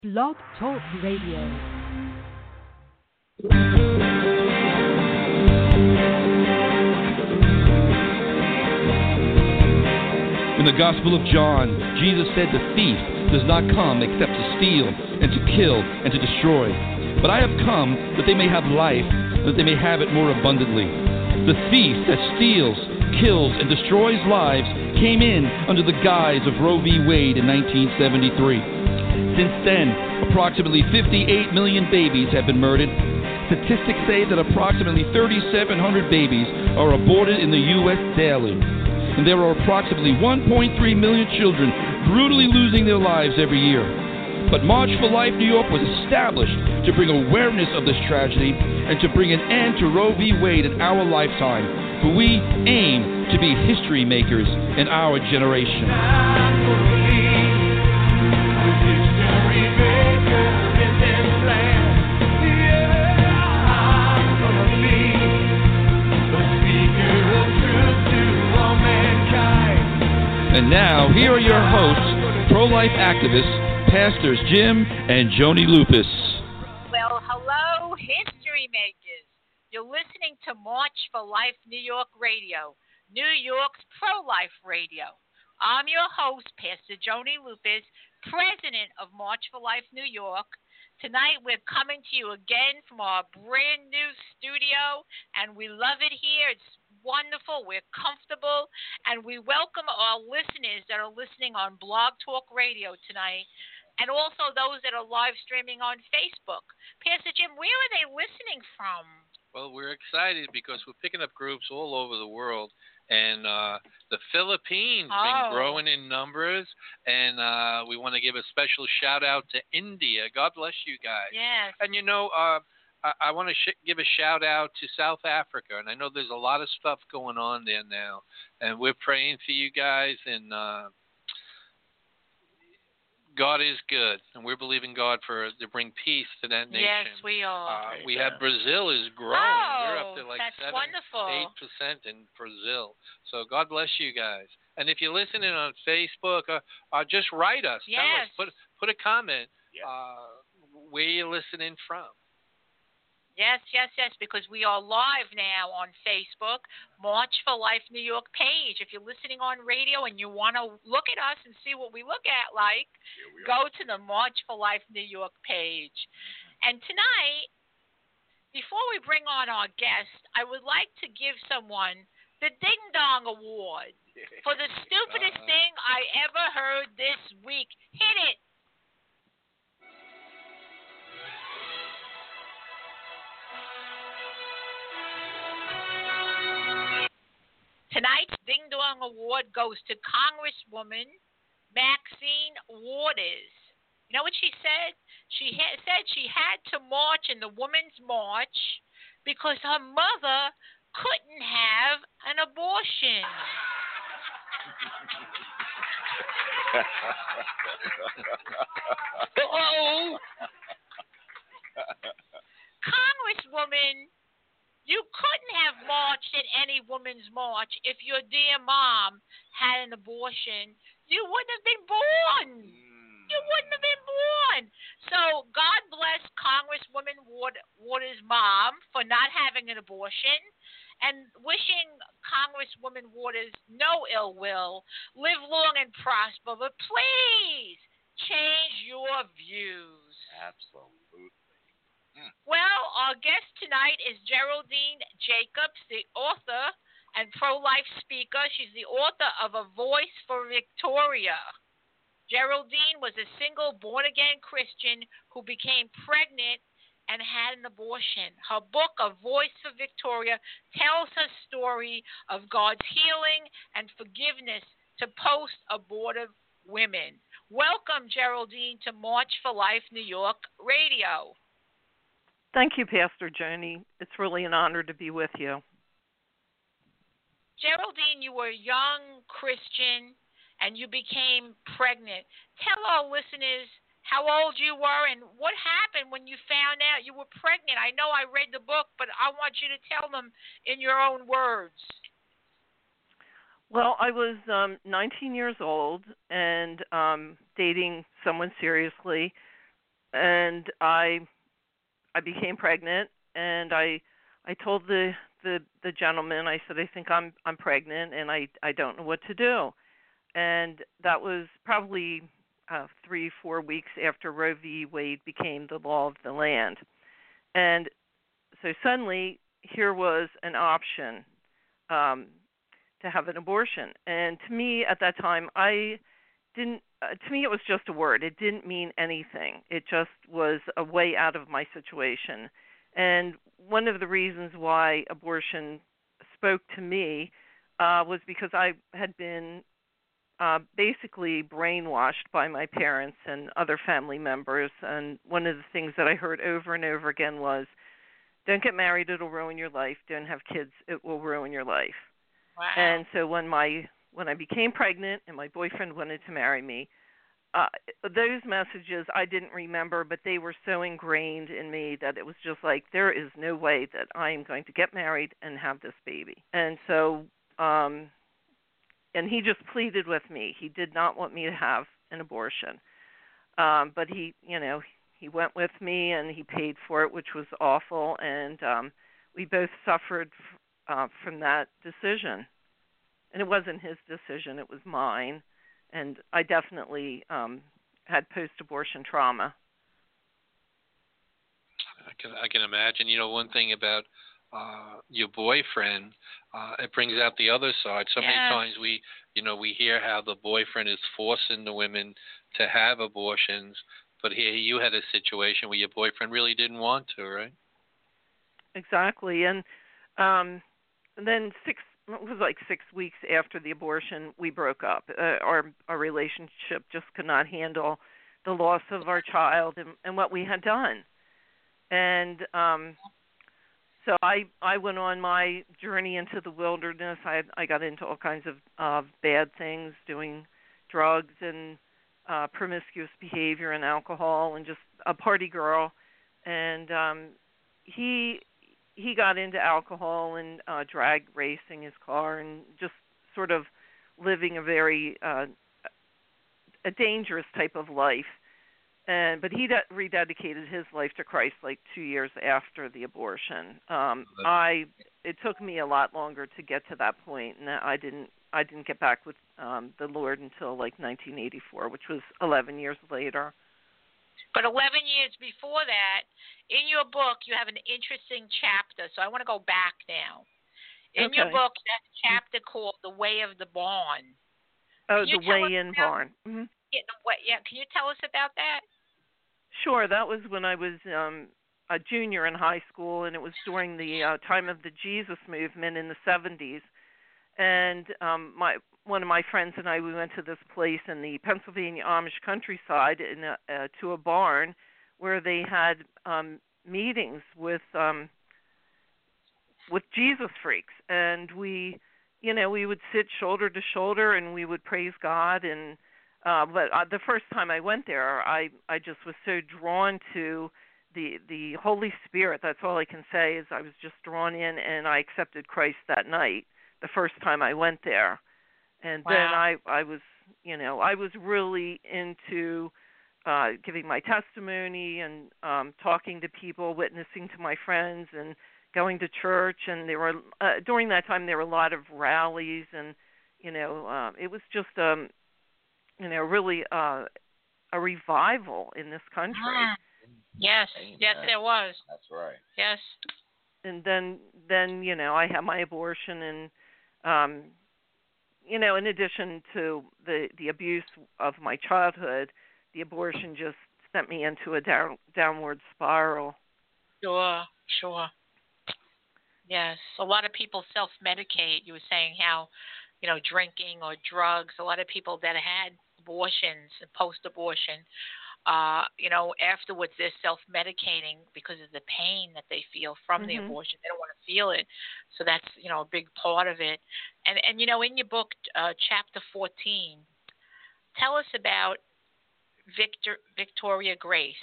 Blog Talk Radio. In the Gospel of John, Jesus said the thief does not come except to steal and to kill and to destroy. But I have come that they may have life, that they may have it more abundantly. The thief that steals, kills, and destroys lives came in under the guise of Roe v. Wade in 1973. Since then, approximately 58 million babies have been murdered. Statistics say that approximately 3,700 babies are aborted in the U.S. daily. And there are approximately 1.3 million children brutally losing their lives every year. But March for Life New York was established to bring awareness of this tragedy and to bring an end to Roe v. Wade in our lifetime. For we aim to be history makers in our generation. And now, here are your hosts, pro-life activists, Pastors Jim and Joni Lupus. Well, hello, history makers. You're listening to March for Life New York Radio, New York's pro-life radio. I'm your host, Pastor Joni Lupus, president of March for Life New York. Tonight, we're coming to you again from our brand new studio, and we love it here. It's wonderful, we're comfortable, and we welcome our listeners that are listening on Blog Talk Radio tonight, and also those that are live streaming on Facebook. Pastor Jim, where are they listening from? Well, we're excited because we're picking up groups all over the world, and the Philippines been growing in numbers, and we want to give a special shout out to India. God bless you guys. Yes. And you know, I want to give a shout out to South Africa, and I know there's a lot of stuff going on there now, and we're praying for you guys, and God is good, and we're believing God to bring peace to that nation. Yes, we are. We have Brazil is growing. We're up to like 8% in Brazil. So God bless you guys. And if you're listening on Facebook, just write us. Yes. Tell us, put a comment where you're listening from. Yes, because we are live now on Facebook, March for Life New York page. If you're listening on radio and you want to look at us and see what we look at go to the March for Life New York page. And tonight, before we bring on our guest, I would like to give someone the Ding Dong Award for the stupidest thing I ever heard this week. Hit it. Tonight's Ding Dong Award goes to Congresswoman Maxine Waters. You know what she said? She said she had to march in the Women's March because her mother couldn't have an abortion. Hello? Congresswoman, you couldn't have marched at any women's march if your dear mom had an abortion. You wouldn't have been born. You wouldn't have been born. So God bless Congresswoman Waters' mom for not having an abortion, and wishing Congresswoman Waters no ill will. Live long and prosper, but please change your views. Absolutely. Well, our guest tonight is Geraldine Jacobs, the author and pro-life speaker. She's the author of A Voice for Victoria. Geraldine was a single born-again Christian who became pregnant and had an abortion. Her book, A Voice for Victoria, tells her story of God's healing and forgiveness to post-abortive women. Welcome, Geraldine, to March for Life New York Radio. Thank you, Pastor Joni. It's really an honor to be with you. Geraldine, you were a young Christian and you became pregnant. Tell our listeners how old you were and what happened when you found out you were pregnant. I know I read the book, but I want you to tell them in your own words. Well, I was 19 years old and dating someone seriously. and I became pregnant, and I told the gentleman, I said, I think I'm pregnant, and I don't know what to do. And that was probably 3-4 weeks after Roe v. Wade became the law of the land. And so suddenly here was an option to have an abortion. And to me at that time, to me it was just a word. It didn't mean anything. It just was a way out of my situation. And one of the reasons why abortion spoke to me was because I had been basically brainwashed by my parents and other family members. And one of the things that I heard over and over again was, don't get married, it'll ruin your life. Don't have kids, it will ruin your life. Wow. And so when I became pregnant and my boyfriend wanted to marry me, those messages I didn't remember, but they were so ingrained in me that it was just like, there is no way that I am going to get married and have this baby. And so, and he just pleaded with me. He did not want me to have an abortion. But he went with me and he paid for it, which was awful. And we both suffered from that decision. And it wasn't his decision, it was mine. And I definitely had post-abortion trauma. I can imagine. One thing about your boyfriend, it brings out the other side. So many times we hear how the boyfriend is forcing the women to have abortions, but here you had a situation where your boyfriend really didn't want to, right? Exactly. And then it was like 6 weeks after the abortion, we broke up. Our relationship just could not handle the loss of our child and what we had done. And so I went on my journey into the wilderness. I got into all kinds of bad things, doing drugs and promiscuous behavior and alcohol, and just a party girl. And he got into alcohol and drag racing his car and just sort of living a very a dangerous type of life. But he rededicated his life to Christ like 2 years after the abortion. It took me a lot longer to get to that point, and I didn't get back with the Lord until like 1984, which was 11 years later. But 11 years before that, in your book, you have an interesting chapter. So I want to go back now. In your book, you have a chapter called The Way of the Barn. Oh, The Way in Barn. Mm-hmm. Yeah, can you tell us about that? Sure. That was when I was a junior in high school, and it was during the time of the Jesus movement in the 70s. And one of my friends and I, we went to this place in the Pennsylvania Amish countryside to a barn where they had meetings with Jesus freaks, and we would sit shoulder to shoulder and we would praise God. And but the first time I went there, I just was so drawn to the Holy Spirit. That's all I can say is I was just drawn in, and I accepted Christ that night, the first time I went there. And then I was really into giving my testimony and talking to people, witnessing to my friends, and going to church. And there were during that time there were a lot of rallies, and it was just really a revival in this country. Yes, yes, there was. That's right. Yes. And then I had my abortion, and in addition to the abuse of my childhood, the abortion just sent me into a downward spiral. Sure. Yes, a lot of people self-medicate. You were saying how, drinking or drugs. A lot of people that had abortions and post-abortion, afterwards they're self-medicating because of the pain that they feel from the abortion. They don't want to feel it. So that's, a big part of it. And in your book, chapter 14, tell us about Victoria Grace.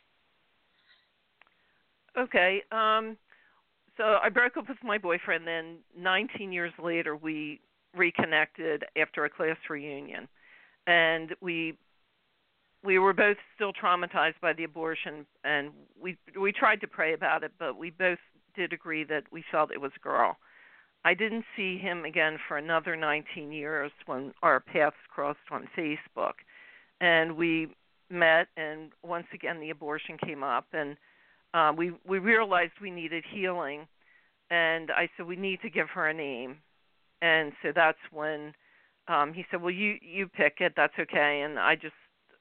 Okay. So I broke up with my boyfriend. Then 19 years later, we reconnected after a class reunion. And we we were both still traumatized by the abortion, and we tried to pray about it, but we both did agree that we felt it was a girl. I didn't see him again for another 19 years when our paths crossed on Facebook. And we met, and once again the abortion came up, and we realized we needed healing. And I said, we need to give her a name. And so that's when he said, well, you pick it, that's okay. And I just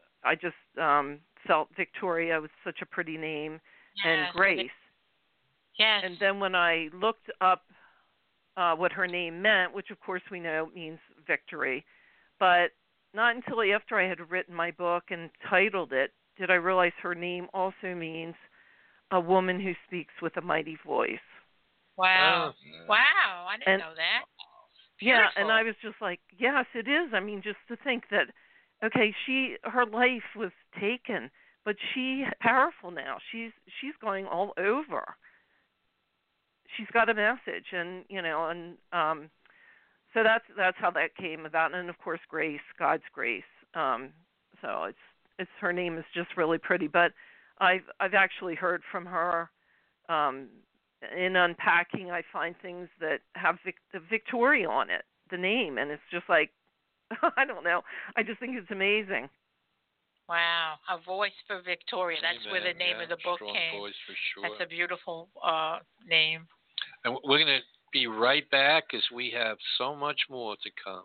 felt Victoria was such a pretty name, and Grace. Yes. And then when I looked up what her name meant, which of course we know means victory, but not until after I had written my book and titled it did I realize her name also means a woman who speaks with a mighty voice. Wow. Wow, I didn't know that. Beautiful. Yeah, and I was just like, yes, it is. I mean, just to think that, okay, her life was taken, but she's powerful now. She's going all over. She's got a message, and so that's how that came about. And of course, Grace, God's grace. So it's her name is just really pretty. But I've actually heard from her. In unpacking, I find things that have the Victoria on it, the name, and it's just like, I don't know. I just think it's amazing. Wow, a voice for Victoria. That's Amen. where the name of the book strong came. Voice for sure. That's a beautiful name. And we're going to be right back as we have so much more to come.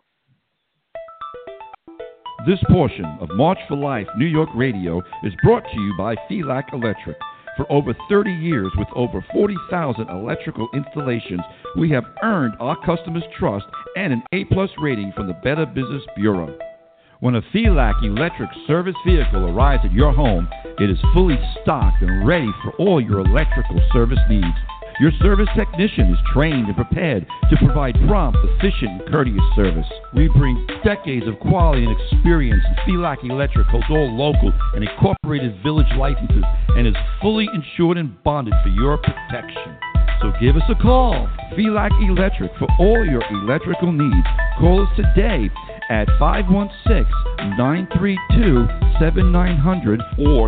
This portion of March for Life New York Radio is brought to you by Phelak Electric. For over 30 years, with over 40,000 electrical installations, we have earned our customers' trust and an A+ rating from the Better Business Bureau. When a Phelak Electric service vehicle arrives at your home, it is fully stocked and ready for all your electrical service needs. Your service technician is trained and prepared to provide prompt, efficient, and courteous service. We bring decades of quality and experience, and Phelak Electric holds all local and incorporated village licenses and is fully insured and bonded for your protection. So give us a call, Phelak Electric, for all your electrical needs. Call us today at 516-932-7900 or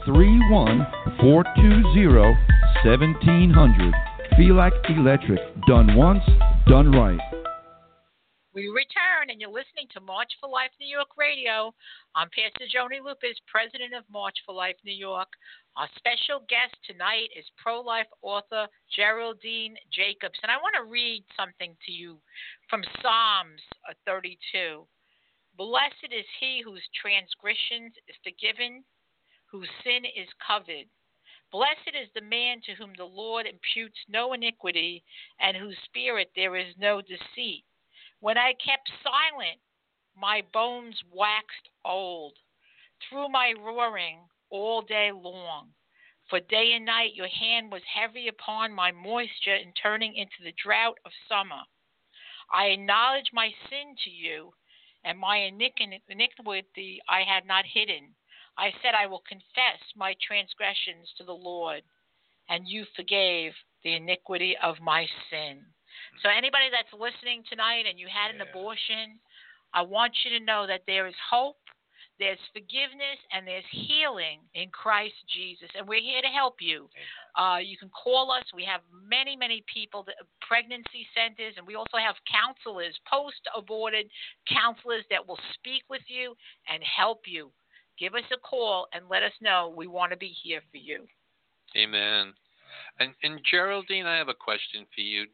631-420-1700. Phelak Electric, done once, done right. We return, and you're listening to March for Life New York Radio. I'm Pastor Joni Lupus, president of March for Life New York. Our special guest tonight is pro-life author Geraldine Jacobs. And I want to read something to you from Psalms 32. Blessed is he whose transgressions is forgiven, whose sin is covered. Blessed is the man to whom the Lord imputes no iniquity, and whose spirit there is no deceit. When I kept silent, my bones waxed old, through my roaring all day long. For day and night your hand was heavy upon my moisture and turning into the drought of summer. I acknowledged my sin to you, and my iniquity I had not hidden. I said, I will confess my transgressions to the Lord, and you forgave the iniquity of my sin. So anybody that's listening tonight and you had an abortion, I want you to know that there is hope, there's forgiveness, and there's healing in Christ Jesus. And we're here to help you. You can call us. We have many, many people, pregnancy centers, and we also have counselors, post-aborted counselors that will speak with you and help you. Give us a call and let us know. We want to be here for you. Amen. And Geraldine, I have a question for you.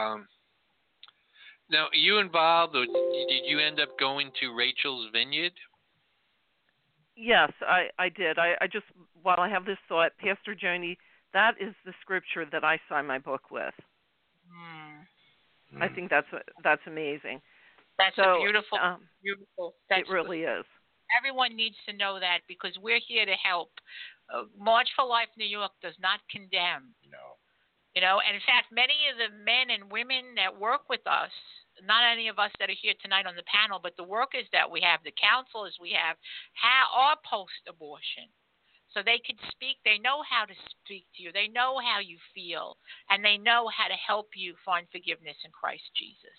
Now, you involved, or did you end up going to Rachel's Vineyard? Yes, I did. I just, while I have this thought, Pastor Joni, that is the scripture that I signed my book with. I think that's amazing. That's so, beautiful. That's it really is. Everyone needs to know that because we're here to help. March for Life New York does not condemn. No. You know, and in fact, many of the men and women that work with us, not any of us that are here tonight on the panel, but the workers that we have, the counselors we have, are post-abortion. So they could speak. They know how to speak to you. They know how you feel. And they know how to help you find forgiveness in Christ Jesus.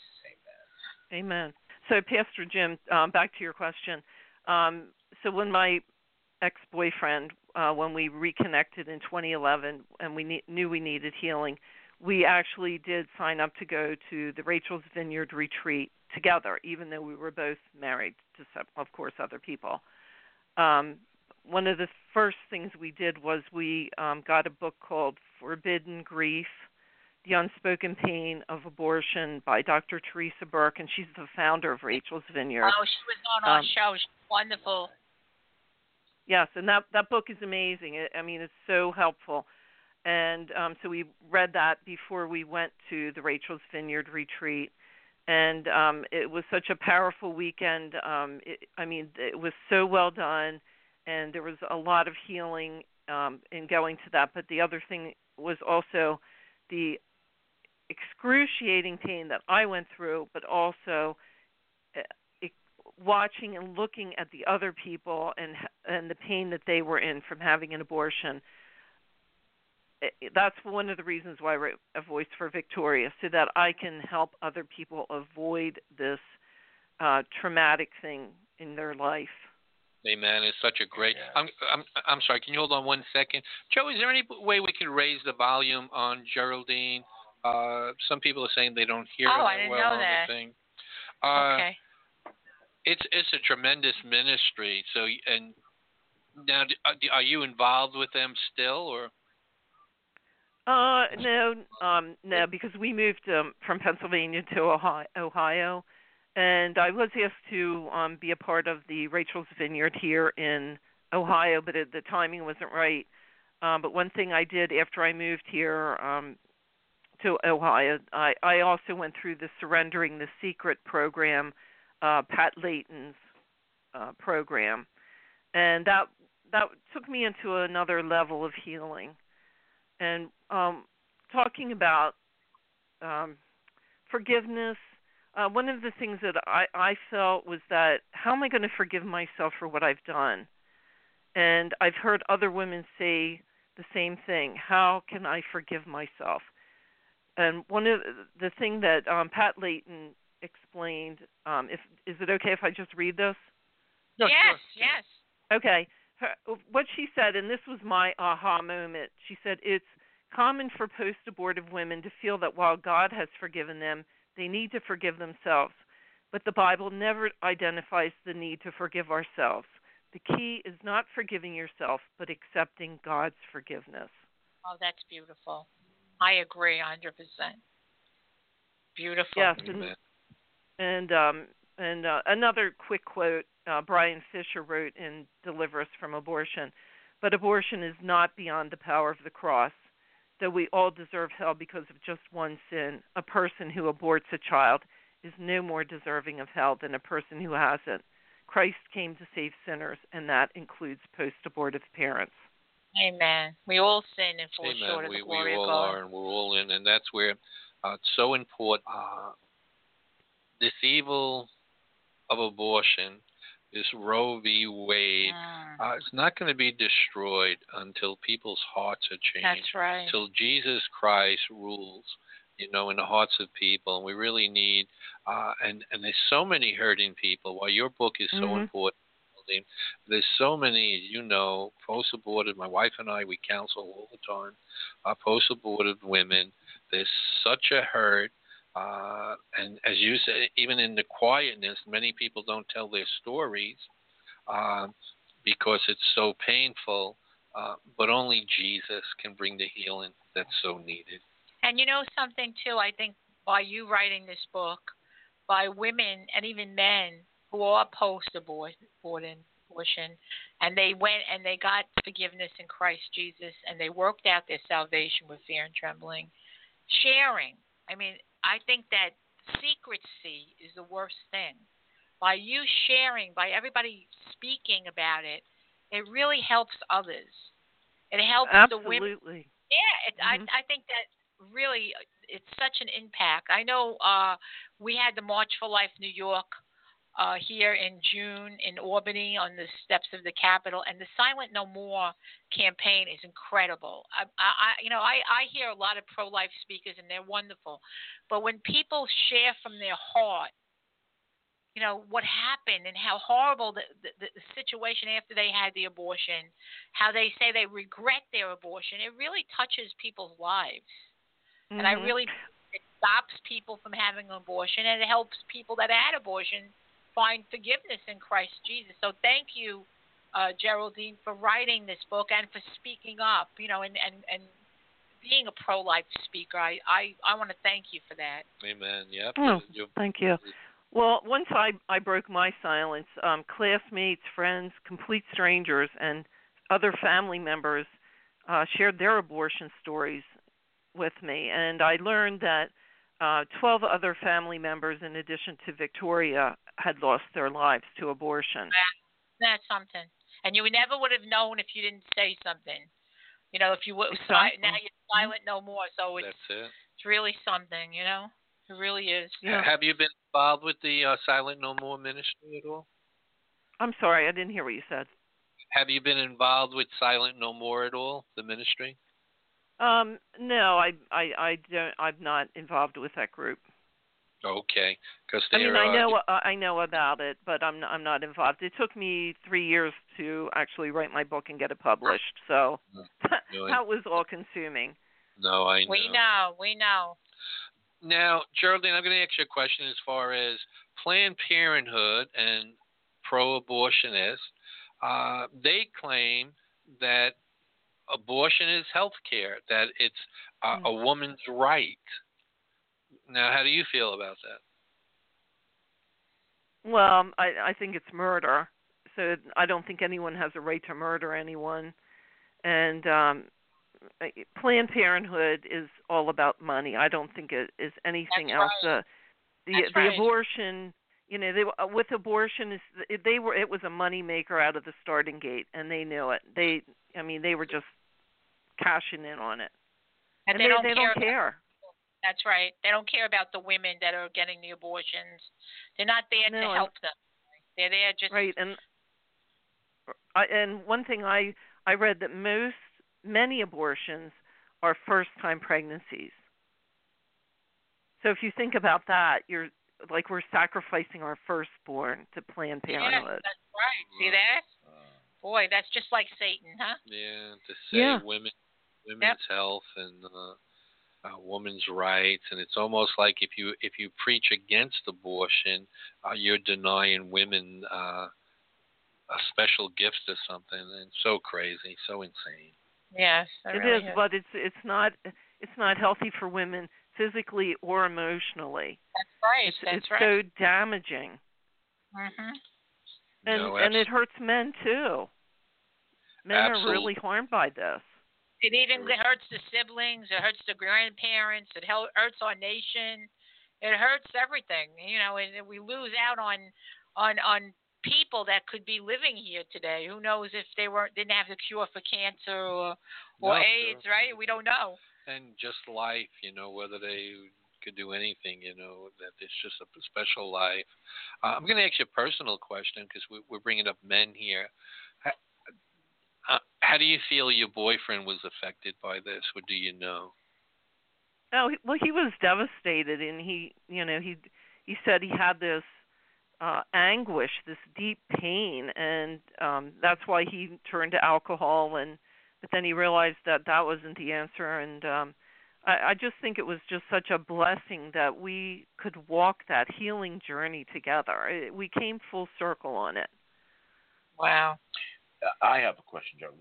Amen. So, Pastor Jim, back to your question. So when my ex-boyfriend, when we reconnected in 2011 and we knew we needed healing, we actually did sign up to go to the Rachel's Vineyard retreat together, even though we were both married to, of course, other people. One of the first things we did was we got a book called Forbidden Grief, The Unspoken Pain of Abortion by Dr. Teresa Burke, and she's the founder of Rachel's Vineyard. Oh, she was on our show. She's wonderful. Yes, and that book is amazing. It's so helpful. And so we read that before we went to the Rachel's Vineyard retreat. And it was such a powerful weekend. It was so well done, and there was a lot of healing in going to that. But the other thing was also the excruciating pain that I went through, but also watching and looking at the other people and the pain that they were in from having an abortion. That's one of the reasons why I wrote A Voice for Victoria, so that I can help other people avoid this traumatic thing in their life. Amen. It's such a great. I'm sorry. Can you hold on 1 second, Joe? Is there any way we can raise the volume on Geraldine? Some people are saying they don't hear I her didn't well know on that. the thing. Okay. It's a tremendous ministry. So, and now, are you involved with them still, or? No, because we moved from Pennsylvania to Ohio, and I was asked to be a part of the Rachel's Vineyard here in Ohio, but the timing wasn't right. But one thing I did after I moved here to Ohio, I also went through the Surrendering the Secret program, Pat Layton's program, and that took me into another level of healing. And talking about forgiveness, one of the things that I felt was that, how am I going to forgive myself for what I've done? And I've heard other women say the same thing. How can I forgive myself? And one of the thing that Pat Layton explained, is it okay if I just read this? No, yes, sure. yes. Okay. What she said, and this was my aha moment, she said, it's common for post-abortive women to feel that while God has forgiven them, they need to forgive themselves. But the Bible never identifies the need to forgive ourselves. The key is not forgiving yourself, but accepting God's forgiveness. Oh, that's beautiful. I agree 100%. Beautiful. Yes, and another quick quote Brian Fisher wrote in Deliver Us from Abortion. But abortion is not beyond the power of the cross. Though we all deserve hell because of just one sin, a person who aborts a child is no more deserving of hell than a person who hasn't. Christ came to save sinners, and that includes post-abortive parents. Amen. We all sin and fall short of the glory of God. We all are, and we're all in, and that's where it's so important. This evil of abortion, this Roe v. Wade, it's not going to be destroyed until people's hearts are changed. That's right. Until Jesus Christ rules, in the hearts of people. And we really need, and there's so many hurting people. While your book is so important, there's so many, post-abortive. My wife and I, we counsel all the time, post-abortive women. There's such a hurt. And as you said, even in the quietness, many people don't tell their stories because it's so painful. But only Jesus can bring the healing that's so needed. And you know something, too, I think by you writing this book, by women and even men who are post-abortion, and they went and they got forgiveness in Christ Jesus, and they worked out their salvation with fear and trembling, sharing. I think that secrecy is the worst thing. By you sharing, by everybody speaking about it, it really helps others. It helps the women. Absolutely. Yeah, I think that really it's such an impact. I know we had the March for Life New York here in June in Albany on the steps of the Capitol, and the Silent No More campaign is incredible. I hear a lot of pro-life speakers, and they're wonderful. But when people share from their heart, what happened and how horrible the situation after they had the abortion, how they say they regret their abortion. It really touches people's lives. Mm-hmm. And I really, it stops people from having an abortion, and it helps people that had abortion find forgiveness in Christ Jesus. So thank you, Geraldine, for writing this book and for speaking up, and being a pro-life speaker. I want to thank you for that. Amen. Yep. Oh, thank you. Well, once I broke my silence, classmates, friends, complete strangers, and other family members shared their abortion stories with me. And I learned that 12 other family members, in addition to Victoria, had lost their lives to abortion. That's something. And you never would have known if you didn't say something. If you would, Exactly. Now you're silent no more. So That's it. It's really something, It really is. Yeah. Have you been involved with the Silent No More ministry at all? I'm sorry, I didn't hear what you said. Have you been involved with Silent No More at all, the ministry? No, I don't. I'm not involved with that group. Okay, because I know about it, but I'm not involved. It took me 3 years to actually write my book and get it published, so that was all consuming. No, I know. We know. Now, Geraldine, I'm going to ask you a question as far as Planned Parenthood and pro-abortionists. They claim that abortion is health care, that it's a woman's right. Now, how do you feel about that? Well, I think it's murder. So I don't think anyone has a right to murder anyone. And Planned Parenthood is all about money. I don't think it is anything else. Right. The abortion, with abortion, it was a money maker out of the starting gate, and they knew it. They were just cashing in on it. And they don't care. That's right. They don't care about the women that are getting the abortions. They're not there to help them. They're there just right. And one thing I read that many abortions are first-time pregnancies. So if you think about that, we're sacrificing our firstborn to Planned Parenthood. Yes, that's right. See that? Boy, that's just like Satan, huh? Yeah, to say women's health and women's rights, and it's almost like if you preach against abortion, you're denying women a special gift or something, and so crazy, so insane. Yes, it is, but it's not healthy for women physically or emotionally. That's right. It's so damaging. Mhm. And it hurts men too. Men are really harmed by this. It even hurts the siblings. It hurts the grandparents. It hurts our nation. It hurts everything. And we lose out on people that could be living here today. Who knows if they didn't have the cure for cancer or AIDS, right? We don't know. And just life, whether they could do anything, that it's just a special life. I'm going to ask you a personal question because we're bringing up men here. How do you feel your boyfriend was affected by this? What do you know? Oh, well, he was devastated, and he said he had this anguish, this deep pain, and that's why he turned to alcohol. But then he realized that wasn't the answer, and I just think it was just such a blessing that we could walk that healing journey together. We came full circle on it. Wow. I have a question, Joe.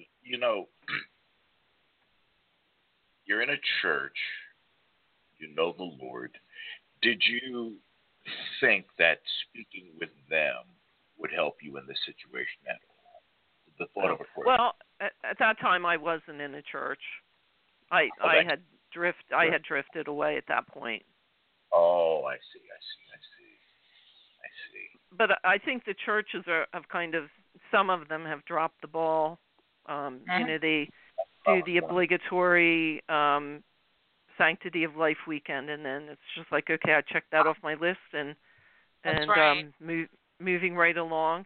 You're in a church. You know the Lord. Did you think that speaking with them would help you in this situation at all? The thought of a prayer. Well, at that time, I wasn't in a church. I had drifted away at that point. Oh, I see. But I think the churches have kind of, some of them have dropped the ball. They do the obligatory Sanctity of Life weekend, and then it's just like, okay, I checked that off my list, and right. Moving right along.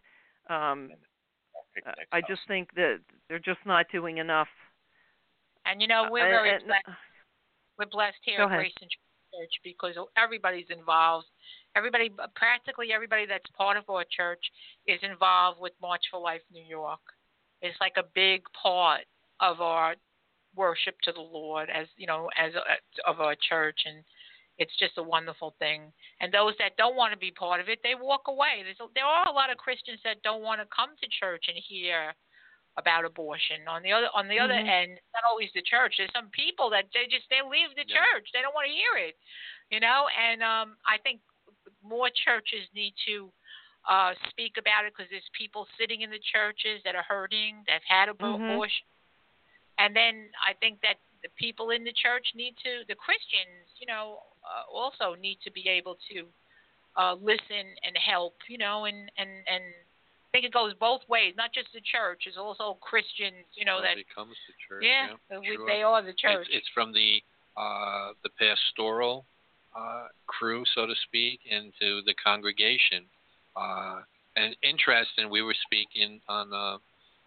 I just think that they're just not doing enough. And we're very blessed. We're blessed here at Grace and church because everybody's involved. Practically everybody that's part of our church is involved with March for Life New York. It's like a big part of our worship to the Lord, of our church, and it's just a wonderful thing. And those that don't want to be part of it, they walk away. There are a lot of Christians that don't want to come to church and hear about abortion. On the other end, not always the church. There's some people that they leave the church. They don't want to hear it, And I think more churches need to speak about it because there's people sitting in the churches that are hurting, that've had abortion. And then I think that the people in the church the Christians, also need to be able to listen and help, and I think it goes both ways, not just the church. It's also Christians, that becomes the church. Yeah, sure. They are the church. It's from the pastoral crew, so to speak, into the congregation. And interesting, we were speaking on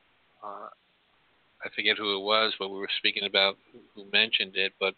I forget who it was, but we were speaking about who mentioned it. But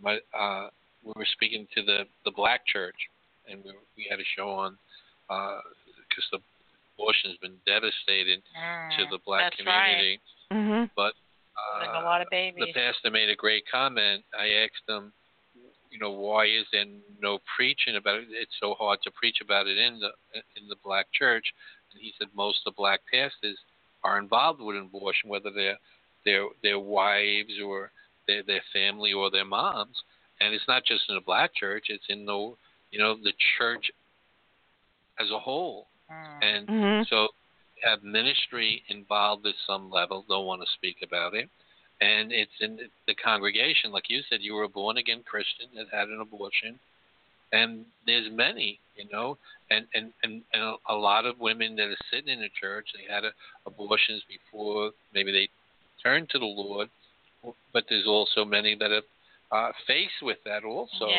we were speaking to the black church, and we had a show on because the abortion has been devastating to the black community. Right. But like a lot of babies. The pastor made a great comment. I asked him, why is there no preaching about it? It's so hard to preach about it in the black church. And he said most of the black pastors are involved with abortion, whether their wives or their family or their moms. And it's not just in the black church; it's in the church as a whole. And so have ministry involved at some level. Don't want to speak about it. And it's in the congregation, like you said, you were a born-again Christian that had an abortion. And there's many, and a lot of women that are sitting in the church, they had abortions before maybe they turned to the Lord. But there's also many that are faced with that also,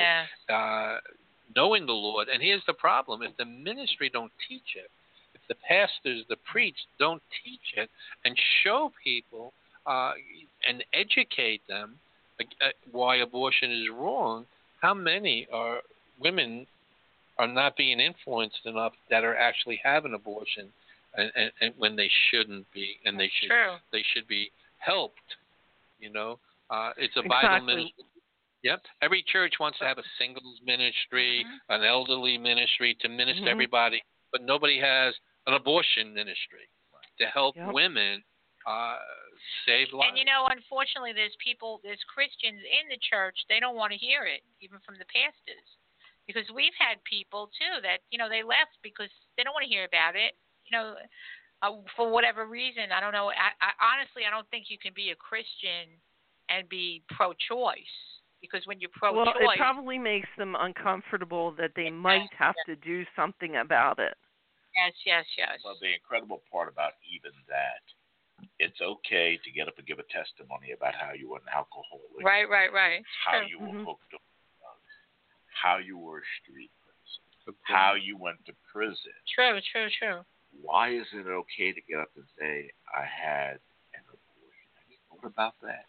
knowing the Lord. And here's the problem. If the ministry don't teach it, if the pastors, the priests don't teach it and show people and educate them why abortion is wrong, how many women are not being influenced enough that are actually having abortion and when they shouldn't be, and they should be helped. It's a vital ministry. Yep. Every church wants to have a singles ministry, an elderly ministry to minister to everybody, but nobody has an abortion ministry to help women save lives. And unfortunately, there's Christians in the church, they don't want to hear it, even from the pastors. Because we've had people too that, they left because they don't want to hear about it, for whatever reason. I don't know. I honestly, I don't think you can be a Christian and be pro-choice. Because when you're pro-choice... Well, it probably makes them uncomfortable that they might have to do something about it. Yes. Well, the incredible part about even that, it's okay to get up and give a testimony about how you were an alcoholic. Right. How you were hooked up with drugs. How you were a street person. How you went to prison. True. Why isn't it okay to get up and say, I had an abortion? Have you thought about that?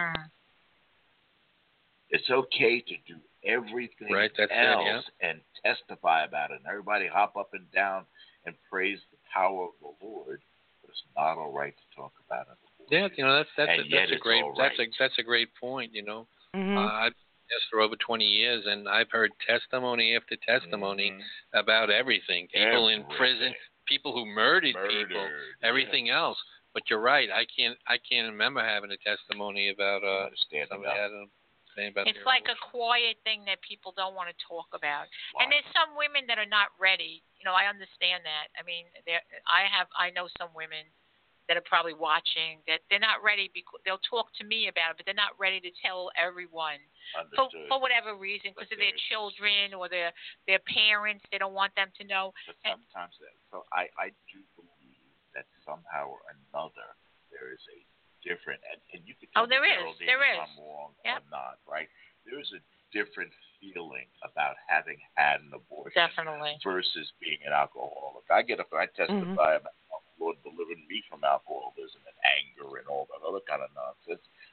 It's okay to do everything else and testify about it. And everybody hop up and down and praise the power of the Lord. But it's not all right to talk about it. Yeah, that's a great point. I've been this for over 20 years, and I've heard testimony after testimony about everything. People in prison, people who murdered people, everything else. But you're right. I can't remember having a testimony about somebody had a. It's like a quiet thing that people don't want to talk about. Why? And there's some women that are not ready. I understand that. I mean, I know some women that are probably watching that they're not ready because they'll talk to me about it, but they're not ready to tell everyone for whatever reason, because of their children or their parents. They don't want them to know. But sometimes, I do believe that somehow or another there is a different, and you can tell there is. if I'm wrong or not, right? There's a different feeling about having had an abortion versus being an alcoholic. I testify about how the Lord delivered me from alcoholism and anger and all that other kind of nonsense.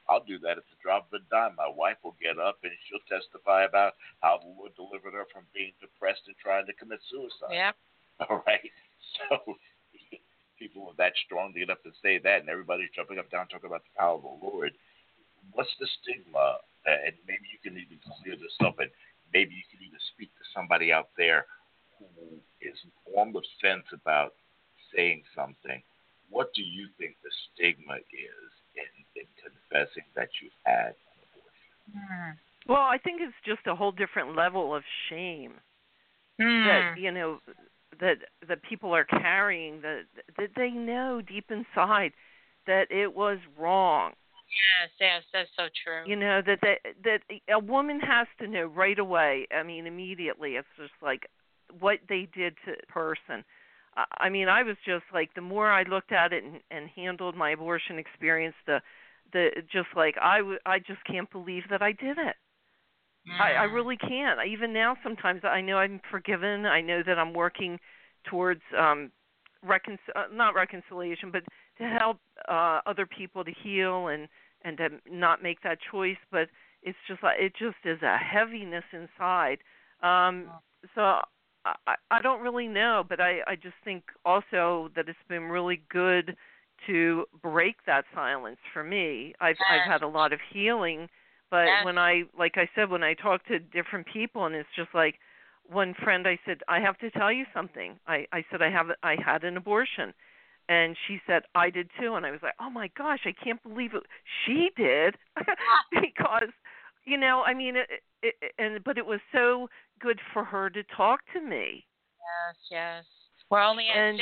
I'll do that at the drop of a dime. My wife will get up and she'll testify about how the Lord delivered her from being depressed and trying to commit suicide. Yep. All right? So people are that strong to get up and say that, and everybody's jumping up and down talking about the power of the Lord. What's the stigma? And maybe you can even clear this up, and maybe you can even speak to somebody out there who is on the fence about saying something. What do you think the stigma is in confessing that you've had an abortion? Well, I think it's just a whole different level of shame that, you know, that people are carrying, that they know deep inside that it was wrong. Yes, that's so true. You know, that a woman has to know right away. I mean, immediately. It's just like what they did to a person. I mean, I was just like, the more I looked at it and handled my abortion experience, the just like I just can't believe that I did it. I really can't. Even now, sometimes I know I'm forgiven. I know that I'm working towards not reconciliation, but to help other people to heal and to not make that choice. But it's just like it just is a heaviness inside. So I don't really know, but I just think also that it's been really good to break that silence for me. I've had a lot of healing. But when I talk to different people, and it's just like one friend, I said, I have to tell you something. I said, I had an abortion. And she said, I did too. And I was like, oh my gosh, I can't believe it. She did. Because, you know, I mean, but it was so good for her to talk to me. Yes. We're only as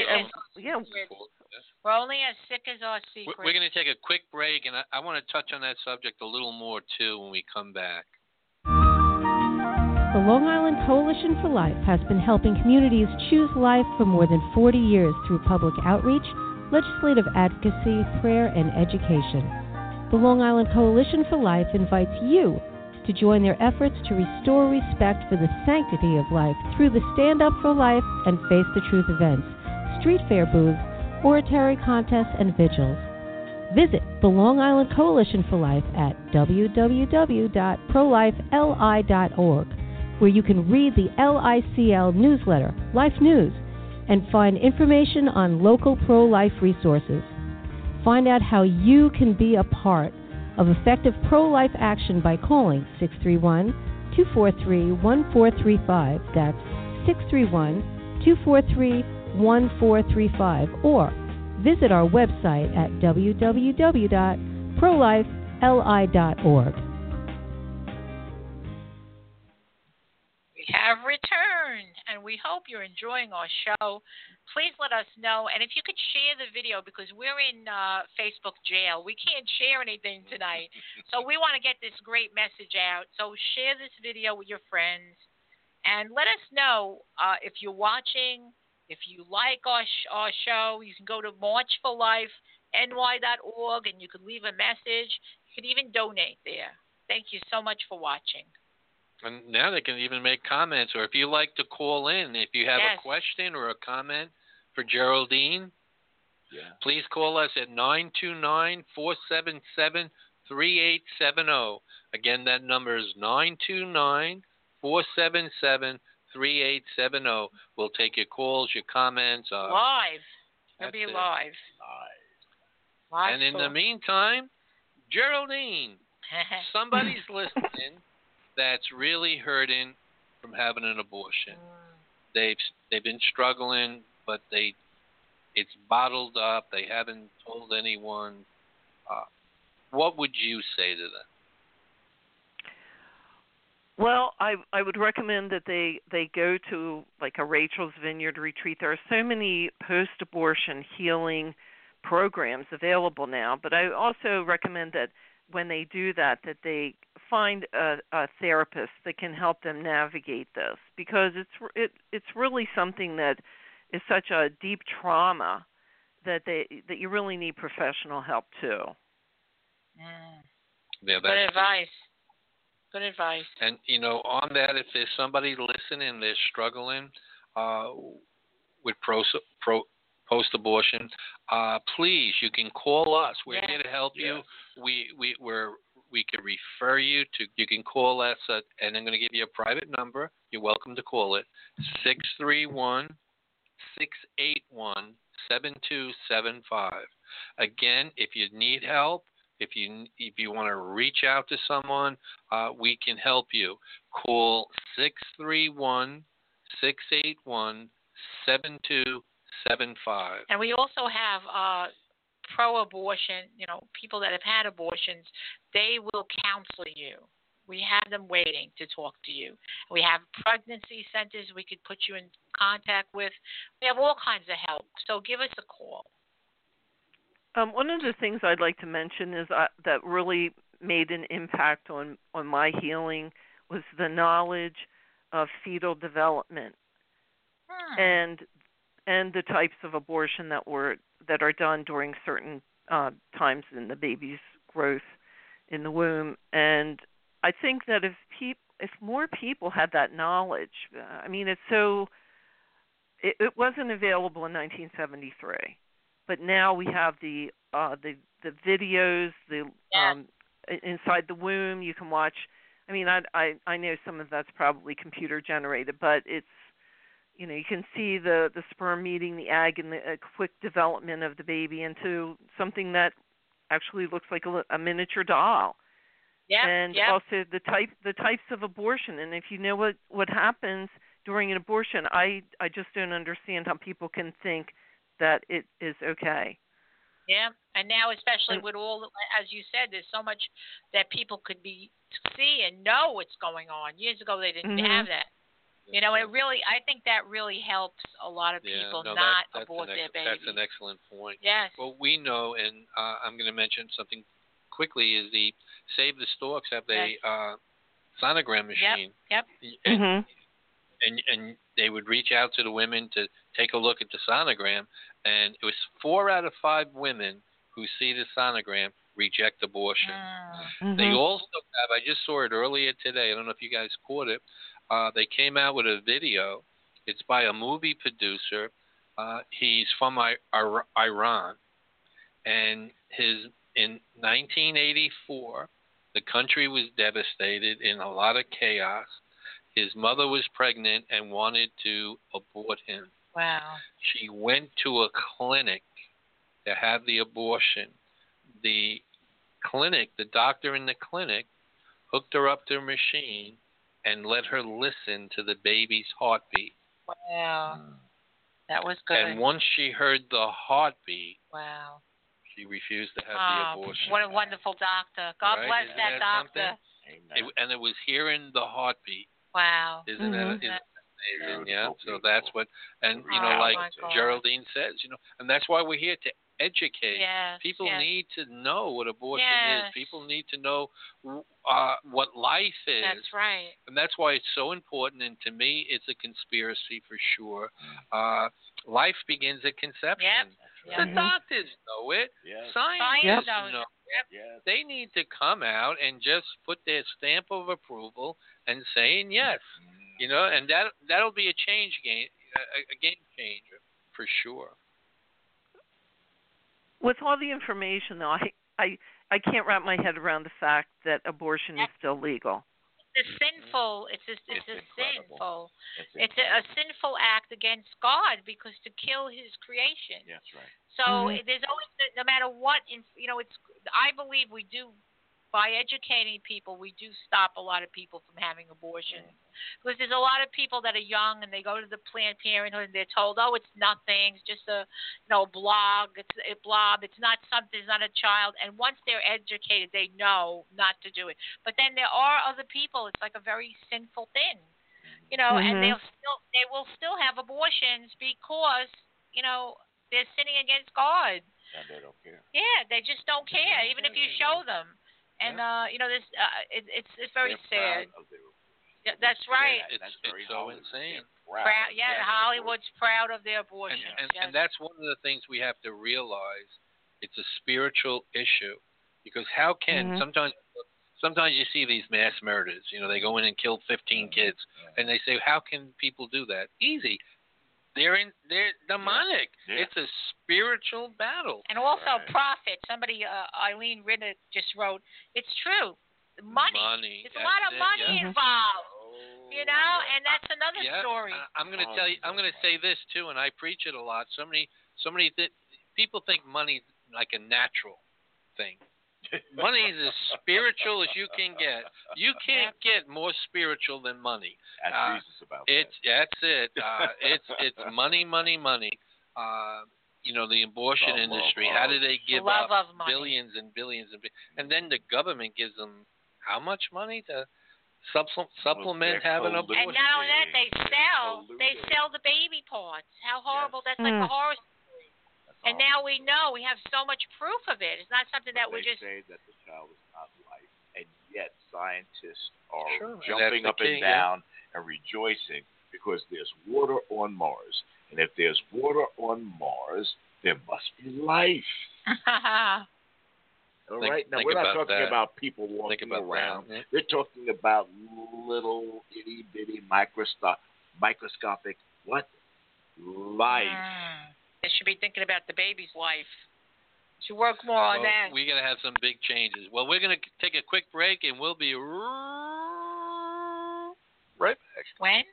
sick as our secrets. We're going to take a quick break, and I want to touch on that subject a little more, too, when we come back. The Long Island Coalition for Life has been helping communities choose life for more than 40 years through public outreach, legislative advocacy, prayer, and education. The Long Island Coalition for Life invites you to join their efforts to restore respect for the sanctity of life through the Stand Up for Life and Face the Truth events, street fair booths, oratory contests, and vigils. Visit the Long Island Coalition for Life at www.prolifeli.org, where you can read the LICL newsletter, Life News, and find information on local pro-life resources. Find out how you can be a part of effective pro-life action by calling 631-243-1435. That's 631-243-1435, or visit our website at www.prolifeli.org. We have returned, and we hope you're enjoying our show. Please let us know, and if you could share the video, because we're in Facebook jail. We can't share anything tonight, so we want to get this great message out. So share this video with your friends, and let us know if you're watching. If you like our show, you can go to marchforlifeny.org, and you can leave a message. You can even donate there. Thank you so much for watching. And now they can even make comments, or if you like to call in, if you have a question or a comment for Geraldine, please call us at 929-477-3870. Again, that number is 929-477-3870. We'll take your calls, your comments. Live. It'll be live. And in the meantime, Geraldine, somebody's listening that's really hurting from having an abortion. They've been struggling, but it's bottled up. They haven't told anyone. What would you say to them? Well, I would recommend that they go to like a Rachel's Vineyard retreat. There are so many post-abortion healing programs available now, but I also recommend that when they do that they find a therapist that can help them navigate this, because it's really something that is such a deep trauma that you really need professional help too. Yeah, good advice. Good advice. And on that, if there's somebody listening, they're struggling with post-abortion, please, you can call us. We're Yes. here to help Yes. you. We can refer you to. You can call us and I'm going to give you a private number. You're welcome to call it 631-681-7275. Again, if you need help, if you want to reach out to someone, we can help you. Call 631-681-7275. And we also have pro-abortion, people that have had abortions. They will counsel you. We have them waiting to talk to you. We have pregnancy centers we could put you in contact with. We have all kinds of help. So give us a call. One of the things I'd like to mention is that really made an impact on my healing was the knowledge of fetal development and the types of abortion that are done during certain times in the baby's growth in the womb. And I think that if more people had that knowledge, it wasn't available in 1973. But now we have the videos, inside the womb. You can watch. I know some of that's probably computer generated, but it's you can see the sperm meeting the egg and the quick development of the baby into something that actually looks like a miniature doll. Yeah. And also the types of abortion. And if you know what happens during an abortion, I just don't understand how people can think that it is okay. Yeah, and now especially with all, as you said, there's so much that people could see and know what's going on. Years ago, they didn't have that. It really, I think that really helps a lot of people not abort their babies. That's an excellent point. Yes. Well, we know, and I'm going to mention something quickly, is the Save the Storks have a sonogram machine. Yep. And they would reach out to the women to take a look at the sonogram, and it was 4 out of 5 women who see the sonogram reject abortion. They also have, I just saw it earlier today, I don't know if you guys caught it, they came out with a video. It's by a movie producer. He's from Iran, and in 1984, the country was devastated in a lot of chaos. His mother was pregnant and wanted to abort him. Wow. She went to a clinic to have the abortion. The doctor in the clinic, hooked her up to a machine and let her listen to the baby's heartbeat. Wow. That was good. And once she heard the heartbeat, wow, she refused to have the abortion. What a wonderful doctor. God bless that doctor. And it was hearing the heartbeat. Wow. Isn't that amazing? Yeah. So that's what, and like Geraldine says, and that's why we're here to educate. Yes, People need to know what abortion is. People need to know what life is. That's right. And that's why it's so important. And to me, it's a conspiracy for sure. Life begins at conception. Yep. The doctors know it. Yes. Scientists know it. Yes. They need to come out and just put their stamp of approval and saying yes. And that'll be a game changer for sure. With all the information, though, I can't wrap my head around the fact that abortion is still legal. It's sinful. It's a sinful act against God, because to kill His creation. That's right. So there's always, no matter what, I believe we do. By educating people, we do stop a lot of people from having abortions. Because there's a lot of people that are young and they go to the Planned Parenthood and they're told, oh, it's nothing, it's just a blog, it's a blob, it's not something, it's not a child. And once they're educated, they know not to do it. But then there are other people, it's like a very sinful thing, and they will still have abortions because, they're sinning against God. And they don't care. Yeah, they just don't care, even if you show them. And this it's very sad. Yeah, that's right. It's so insane. Proud, Hollywood's proud of their abortion. And that's one of the things we have to realize. It's a spiritual issue, because how can sometimes you see these mass murders. They go in and kill 15 kids, and they say, how can people do that? Easy. They're demonic. Yeah. It's a spiritual battle. And also Right. profit. Somebody, Eileen Riddick just wrote, it's true. Money. There's a lot of money involved. You know, and that's another story. I'm going to tell you. I'm going to say this too, and I preach it a lot. So many people think money's like a natural thing. Money is as spiritual as you can get. You can't get more spiritual than money. Ask Jesus about that. That's it. It's money. The abortion industry. How do they give up billions and billions and then the government gives them how much money to supplement having an abortion? And not only that, they sell the baby parts. How horrible! That's like a horror story. And now we know, we have so much proof of it. It's not something that we just... They say that the child is not life, and yet scientists are Sure. jumping up and down and rejoicing because there's water on Mars. And if there's water on Mars, there must be life. All right? Now, we're not talking about people walking around. That, yeah. They're talking about little itty-bitty microscopic, life. They should be thinking about the baby's life. Should work more on that. We're going to have some big changes. Well, we're going to take a quick break, and we'll be right back. When?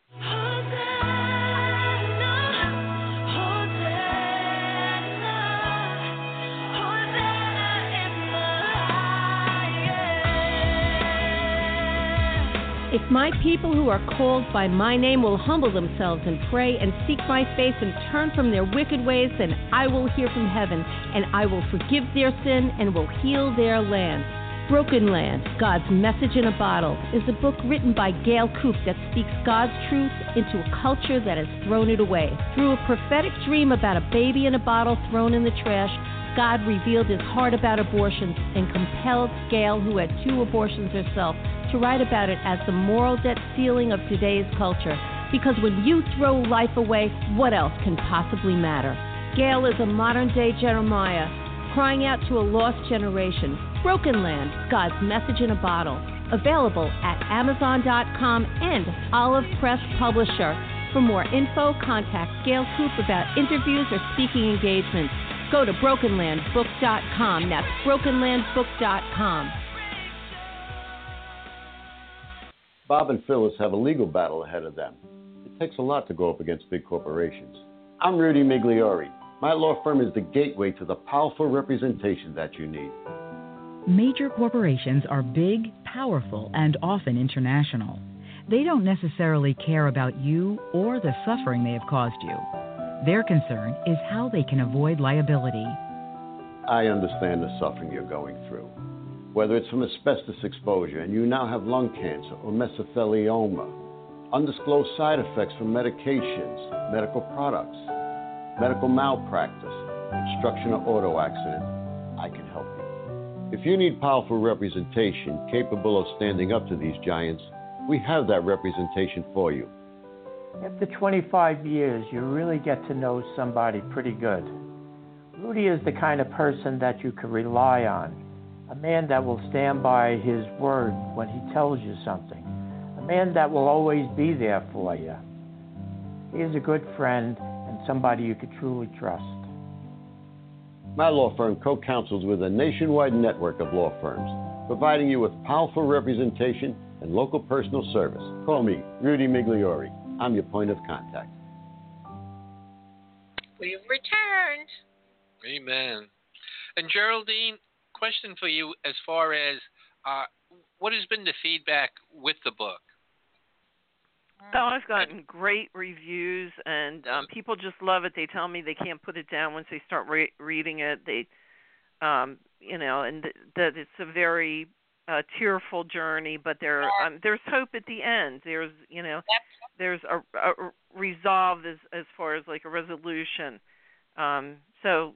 If my people who are called by my name will humble themselves and pray and seek my face and turn from their wicked ways, then I will hear from heaven, and I will forgive their sin and will heal their land. Broken Land, God's Message in a Bottle, is a book written by Gail Koop that speaks God's truth into a culture that has thrown it away. Through a prophetic dream about a baby in a bottle thrown in the trash, God revealed his heart about abortions and compelled Gail, who had 2 abortions herself, to write about it as the moral debt ceiling of today's culture. Because when you throw life away, what else can possibly matter? Gail is a modern-day Jeremiah, crying out to a lost generation. Broken Land, God's Message in a Bottle. Available at Amazon.com and Olive Press Publisher. For more info, contact Gail Koop about interviews or speaking engagements. Go to BrokenLandBook.com. That's BrokenLandBook.com. Bob and Phyllis have a legal battle ahead of them. It takes a lot to go up against big corporations. I'm Rudy Migliori. My law firm is the gateway to the powerful representation that you need. Major corporations are big, powerful, and often international. They don't necessarily care about you or the suffering they have caused you. Their concern is how they can avoid liability. I understand the suffering you're going through. Whether it's from asbestos exposure and you now have lung cancer or mesothelioma, undisclosed side effects from medications, medical products, medical malpractice, construction or auto accident, I can help you. If you need powerful representation capable of standing up to these giants, we have that representation for you. After 25 years, you really get to know somebody pretty good. Rudy is the kind of person that you can rely on, a man that will stand by his word when he tells you something, a man that will always be there for you. He is a good friend and somebody you could truly trust. My law firm co-counsels with a nationwide network of law firms, providing you with powerful representation and local personal service. Call me, Rudy Migliori. I'm your point of contact. We've returned. Amen. And Geraldine, question for you as far as what has been the feedback with the book? Oh, I've gotten great reviews, and people just love it. They tell me they can't put it down once they start reading it. They, and that it's a very tearful journey, but there's hope at the end. There's a resolve as far as like a resolution. So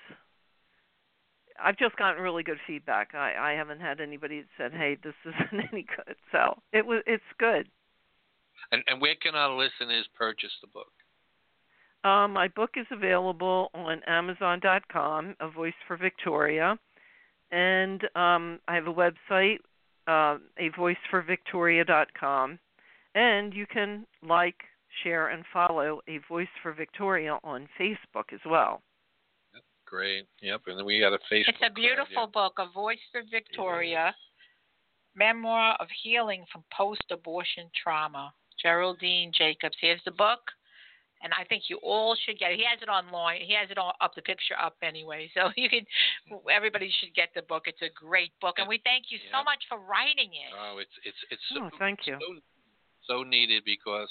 I've just gotten really good feedback. I haven't had anybody that said, "Hey, this isn't any good." So it's good. And where can our listeners purchase the book? My book is available on Amazon.com, A Voice for Victoria, and I have a website, avoiceforvictoria.com, and you can like, share, and follow A Voice for Victoria on Facebook as well. Great. Yep. And then we got a Facebook. It's a beautiful book, A Voice for Victoria, Memoir of Healing from Post-Abortion Trauma. Geraldine Jacobs. Here's the book, and I think you all should get it. He has it online. He has it all up, the picture up anyway. So everybody should get the book. It's a great book, and we thank you so much for writing it. Oh, it's so, thank you. So needed because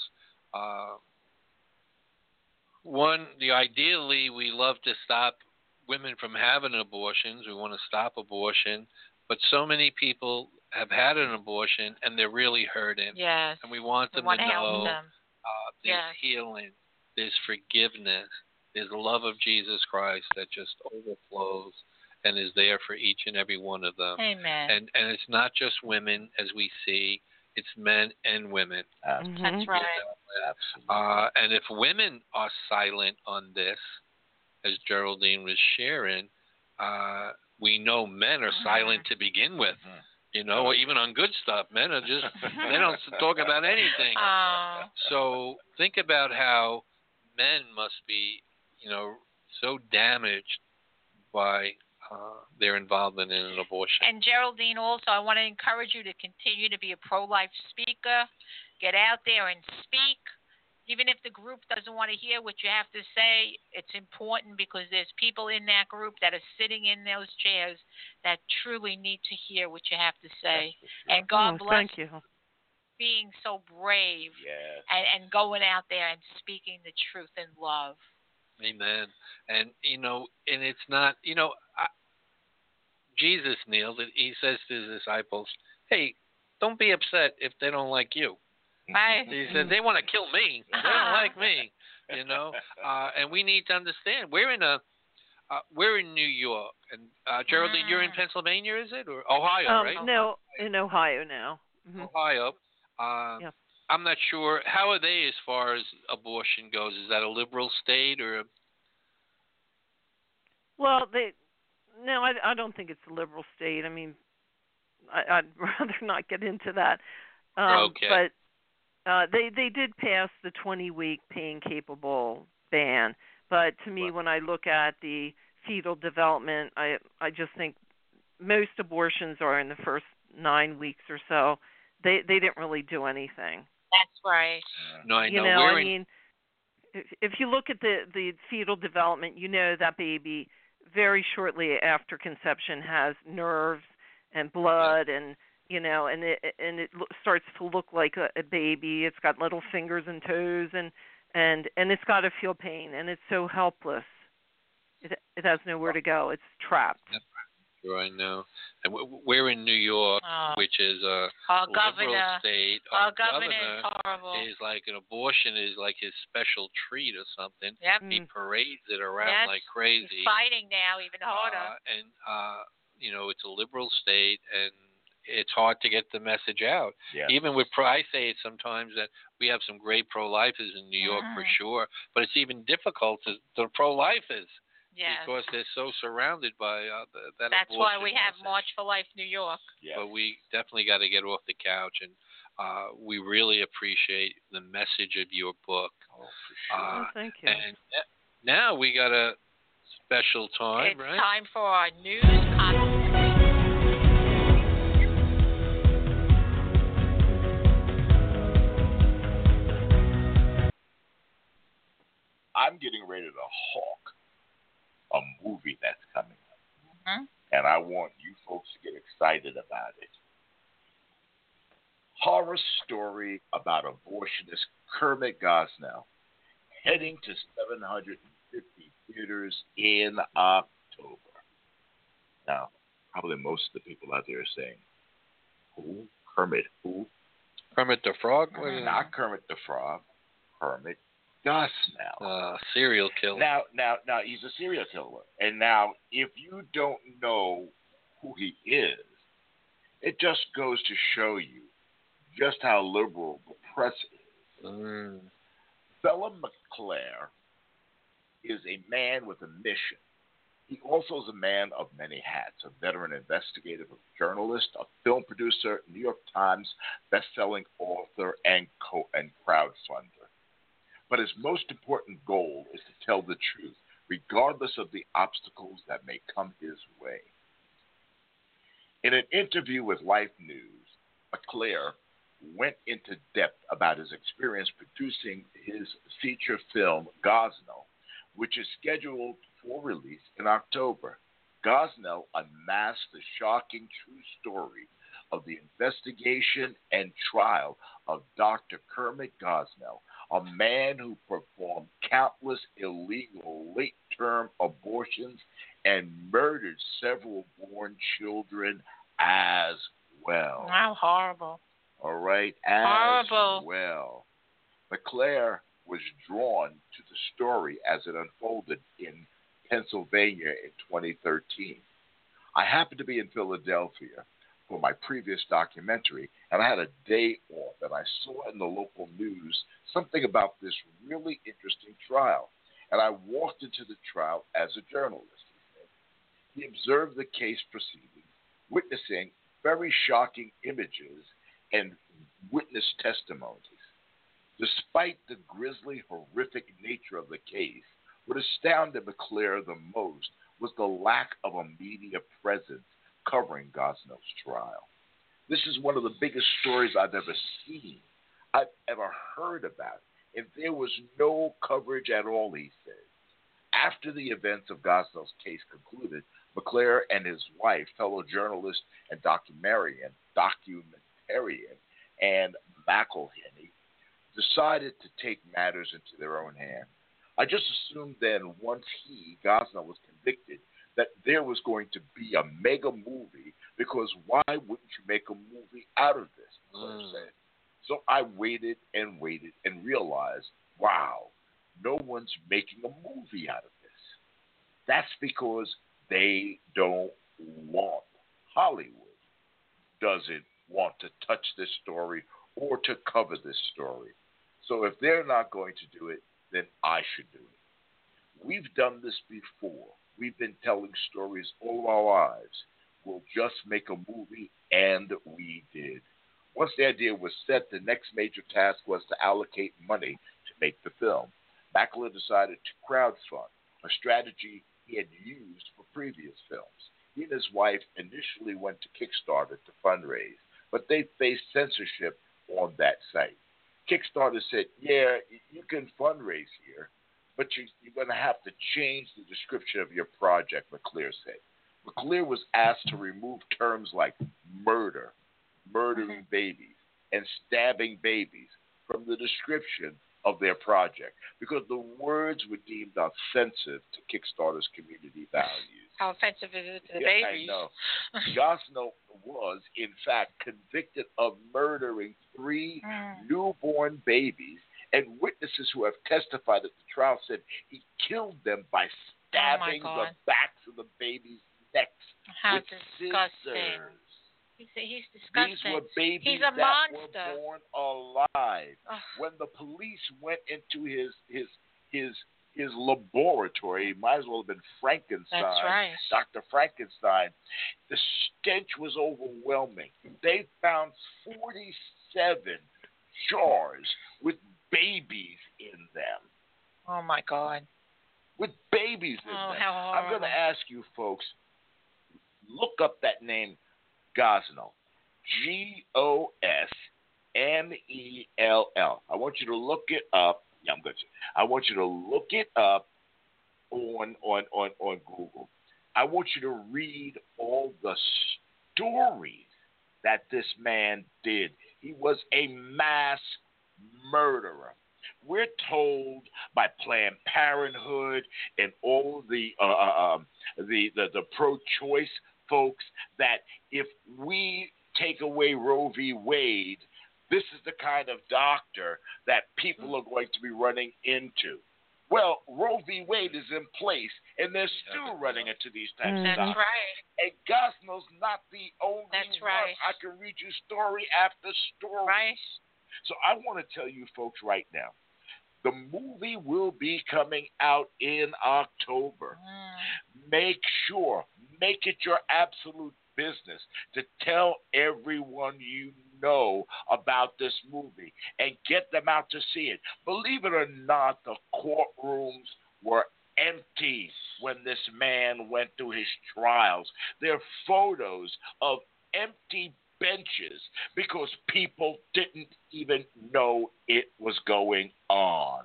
ideally we love to stop women from having abortions. We want to stop abortion, but so many people have had an abortion and they're really hurting. Yes. And we want them to know there's healing, there's forgiveness, there's the love of Jesus Christ that just overflows and is there for each and every one of them. Amen. And it's not just women, as we see, it's men and women. Mm-hmm. That's right. And if women are silent on this, as Geraldine was sharing, we know men are silent to begin with. You know, even on good stuff, men are just, they don't talk about anything. So think about how men must be, so damaged by their involvement in an abortion. And Geraldine, also, I want to encourage you to continue to be a pro-life speaker. Get out there and speak. Even if the group doesn't want to hear what you have to say, it's important because there's people in that group that are sitting in those chairs that truly need to hear what you have to say. And God bless you being so brave and going out there and speaking the truth in love. Amen. And, and it's not, Jesus, Neil, he says to his disciples, hey, don't be upset if they don't like you. Right. He said, they want to kill me. They don't like me, and we need to understand. We're in New York, and Geraldine, you're in Pennsylvania, is it, or Ohio, right? No, in Ohio now. Mm-hmm. Ohio. I'm not sure. How are they as far as abortion goes? Is that a liberal state or? Well, I don't think it's a liberal state. I mean, I'd rather not get into that. Okay. But they did pass the 20-week pain-capable ban. But to me, when I look at the fetal development, I just think most abortions are in the first 9 weeks or so. They didn't really do anything. That's right. No, I know. I mean, if you look at the fetal development, that baby very shortly after conception has nerves and blood and and it starts to look like a baby. It's got little fingers and toes, and it's got to feel pain, and it's so helpless. It has nowhere to go. It's trapped. Sure, I know. And we're in New York, which is a liberal state. Our governor is horrible. Is like an abortion is like his special treat or something. Yep. He parades it around like crazy. He's fighting now even harder. It's a liberal state, and it's hard to get the message out. Yeah. Even with I say it sometimes that we have some great pro-lifers in New York for sure, but it's even difficult to the pro-lifers. Yes. Because they're so surrounded by that. That's why we have message. March for Life New York. Yes. But we definitely got to get off the couch, and we really appreciate the message of your book. Oh, for sure. Thank you. And now we got a special time, right? It's time for our news. I'm getting ready to hawk a movie that's coming up. Mm-hmm. And I want you folks to get excited about it. Horror story about abortionist Kermit Gosnell heading to 750 theaters in October. Now, probably most of the people out there are saying, who? Kermit who? Kermit the Frog? Not Kermit the Frog. Kermit Gosnell. Serial killer. Now, he's a serial killer. And now, if you don't know who he is, it just goes to show you just how liberal the press is. Bella McClare is a man with a mission. He also is a man of many hats, a veteran investigative journalist, a film producer, New York Times best-selling author, and crowdfunder. But his most important goal is to tell the truth, regardless of the obstacles that may come his way. In an interview with Life News, LeClaire went into depth about his experience producing his feature film, Gosnell, which is scheduled for release in October. Gosnell unmasked the shocking true story of the investigation and trial of Dr. Kermit Gosnell, a man who performed countless illegal late-term abortions and murdered several born children as well. How horrible. All right, as horrible. well. LeClaire was drawn to the story as it unfolded in Pennsylvania in 2013. I happened to be in Philadelphia for my previous documentary, and I had a day off, and I saw in the local news something about this really interesting trial. And I walked into the trial as a journalist, he said. He observed the case proceedings, witnessing very shocking images and witness testimonies. Despite the grisly, horrific nature of the case, what astounded LeClaire the most was the lack of a media presence covering Gosnell's trial. This is one of the biggest stories I've ever seen, I've ever heard about, and there was no coverage at all, he said. After the events of Gosnell's case concluded, LeClaire and his wife, fellow journalist and documentarian Anne McElhenney, decided to take matters into their own hands. I just assumed then, once Gosnell, was convicted, that there was going to be a mega movie, because why wouldn't you make a movie out of this, LeClaire said. So I waited and realized, wow, no one's making a movie out of this. That's because they don't want, Hollywood doesn't want to touch this story or to cover this story. So if they're not going to do it, then I should do it. We've done this before. We've been telling stories all our lives. We'll just make a movie, and we did. Once the idea was set, the next major task was to allocate money to make the film. McElhenney decided to crowdfund, a strategy he had used for previous films. He and his wife initially went to Kickstarter to fundraise, but they faced censorship on that site. Kickstarter said, yeah, you can fundraise here, but you're going to have to change the description of your project, LeClaire said. LeClaire was asked to remove terms like murdering babies, and stabbing babies from the description of their project because the words were deemed offensive to Kickstarter's community values. How offensive is it to the babies? I know. Gosnell was, in fact, convicted of murdering 3 newborn babies, and witnesses who have testified at the trial said he killed them by stabbing the backs of the babies' necks with scissors. He's disgusting. These were babies He's a that monster. were born alive. When the police went into his laboratory, he might as well have been Frankenstein. That's right. Dr. Frankenstein. The stench was overwhelming. They found 47 jars with babies in them. Oh, my God. With babies in them. How horrible. I'm going to ask you folks, look up that name, Gosnell. Gosmell. I want you to look it up. Yeah, I'm good. I want you to look it up on Google. I want you to read all the stories that this man did. He was a mass murderer. We're told by Planned Parenthood and all the pro-choice folks that if we take away Roe v. Wade, this is the kind of doctor that people are going to be running into. Well, Roe v. Wade is in place, and they're still running into these types of doctors. That's right. And Gosnell's not the only That's one. right. I can read you story after story. Right. So I want to tell you folks right now, the movie will be coming out in October. Make it your absolute business to tell everyone you know about this movie and get them out to see it. Believe it or not, the courtrooms were empty when this man went through his trials. There are photos of empty benches because people didn't even know it was going on.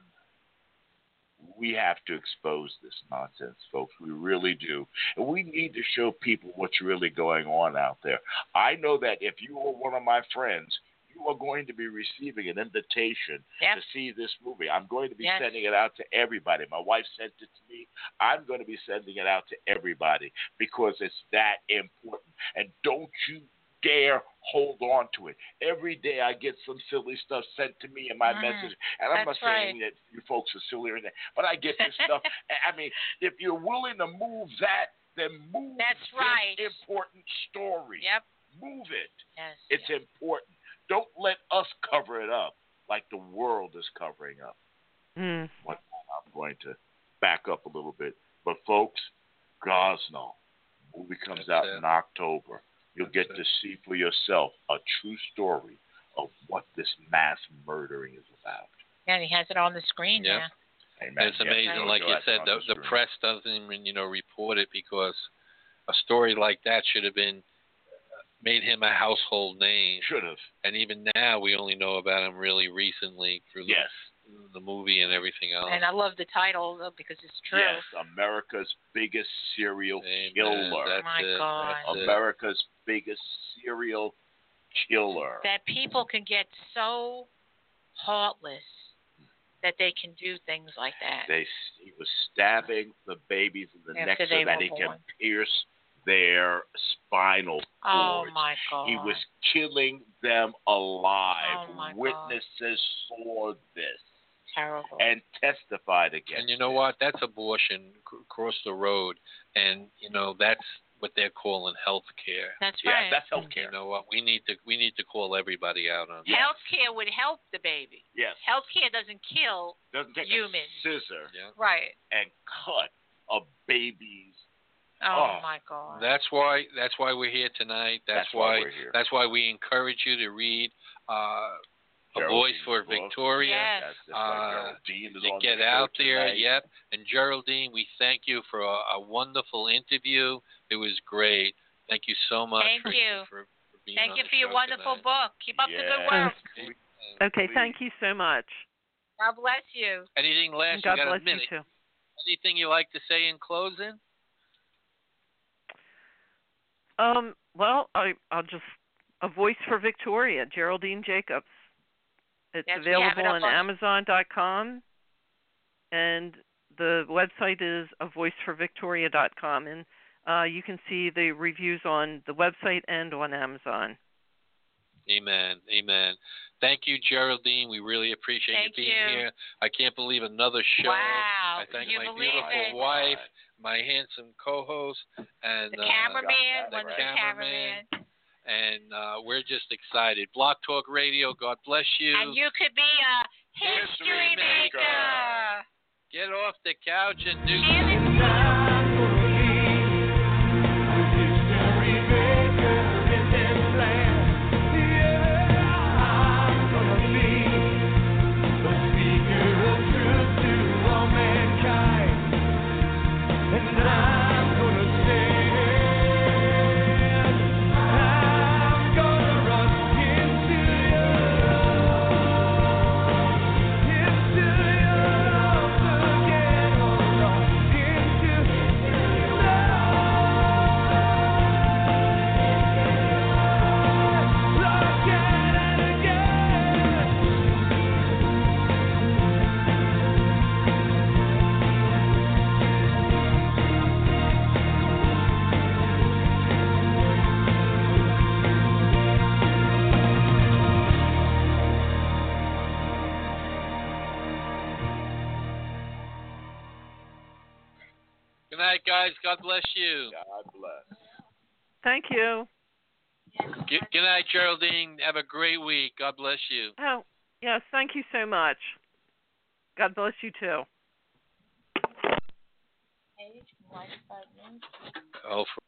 We have to expose this nonsense, folks. We really do. And we need to show people what's really going on out there. I know that if you are one of my friends, you are going to be receiving an invitation to see this movie. I'm going to be sending it out to everybody. My wife sent it to me. I'm going to be sending it out to everybody because it's that important. And don't you dare hold on to it. Every day I get some silly stuff sent to me in my message, and I'm not saying that you folks are sillier than that, but I get this stuff. I mean, if you're willing to move that, then move this important story. Yep. Move it. Yes, it's important. Don't let us cover it up like the world is covering up. I'm going to back up a little bit. But, folks, Gosnell, movie comes out in October. You'll get to see for yourself a true story of what this mass murdering is about. Yeah, and he has it on the screen now. Amen. It's amazing, like you said, the press doesn't even, report it because a story like that should have been made him a household name. Should have. And even now, we only know about him really recently through the movie and everything else. And I love the title because it's true. Yes, America's biggest serial killer. Oh my God. America's biggest serial killer. That people can get so heartless that they can do things like that. He was stabbing the babies in the neck so that he can pierce their spinal cords. Oh my God. He was killing them alive. Oh my Witnesses saw this. Terrible. And testified against. And you know what? That's abortion across the road, and that's what they're calling health care. That's right. Yeah, that's health care. You know what? We need to call everybody out on that. Health care would help the baby. Yes. Health care doesn't kill take humans. A scissor. Right. And cut a baby's. Oh my God. That's why we're here tonight. That's why we're here. That's why we encourage you to read A Voice for Victoria. Yes. To get out there. Yep. And Geraldine, we thank you for a wonderful interview. It was great. Thank you so much for being on the show. Thank you for your wonderful book. Keep up the good work. Okay, thank you so much. God bless you. Anything last? God you got bless a minute. You too. Anything you like to say in closing? Well, I'll just A Voice for Victoria, Geraldine Jacobs. It's available on Amazon.com, and the website is avoiceforvictoria.com, and you can see the reviews on the website and on Amazon. Amen. Amen. Thank you, Geraldine. We really appreciate you being here. I can't believe another show. Wow. I thank my beautiful wife, my handsome co-host, and the cameraman. And we're just excited. Blog Talk Radio, God bless you. And you could be a history maker. Get off the couch and do Good night, guys. God bless you. God bless. Thank you. Good night, Geraldine. Have a great week. God bless you. Oh, yes, thank you so much. God bless you, too. Oh,